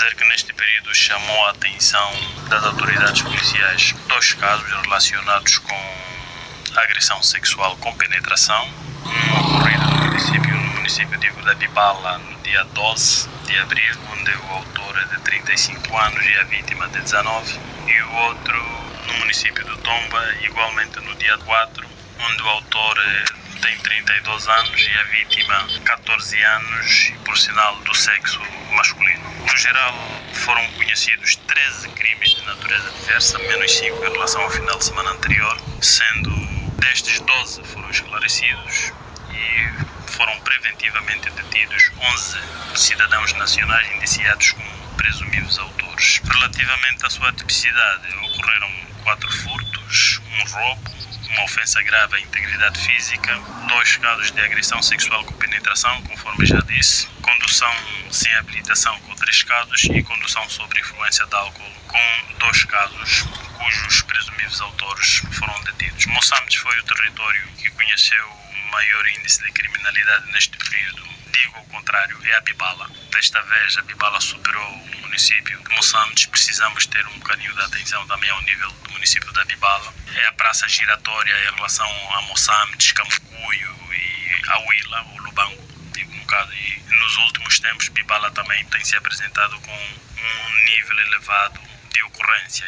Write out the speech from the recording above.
dizer que neste período chamou a atenção das autoridades policiais 2 casos relacionados com agressão sexual com penetração, um ocorrido no município de Bibala no dia 12 de abril, onde o autor é de 35 anos e a vítima de 19, e o outro no município de Tomba, igualmente no dia 4, onde o autor tem 32 anos e a vítima 14 anos, e por sinal do sexo masculino. No geral, foram conhecidos 13 crimes de natureza diversa, menos 5 em relação ao final de semana anterior, sendo destes 12 foram esclarecidos e foram preventivamente detidos 11 cidadãos nacionais indiciados como presumíveis autores. Relativamente à sua tipicidade, ocorreram 4 furtos, um roubo, uma ofensa grave à integridade física, 2 casos de agressão sexual com penetração, conforme já disse, condução sem habilitação com 3 casos e condução sob influência de álcool com 2 casos, cujos presumíveis autores foram detidos. Moçambique foi o território que conheceu o maior índice de criminalidade neste período. Digo ao contrário, é a Bibala. Desta vez a Bibala superou o município de Moçambique. Precisamos ter um bocadinho de atenção também ao nível do município da Bibala. É a praça giratória em relação a Moçambique, Camucuio e a Huila, ou Lubango, digo no caso. E nos últimos tempos Bibala também tem se apresentado com um nível elevado de ocorrência.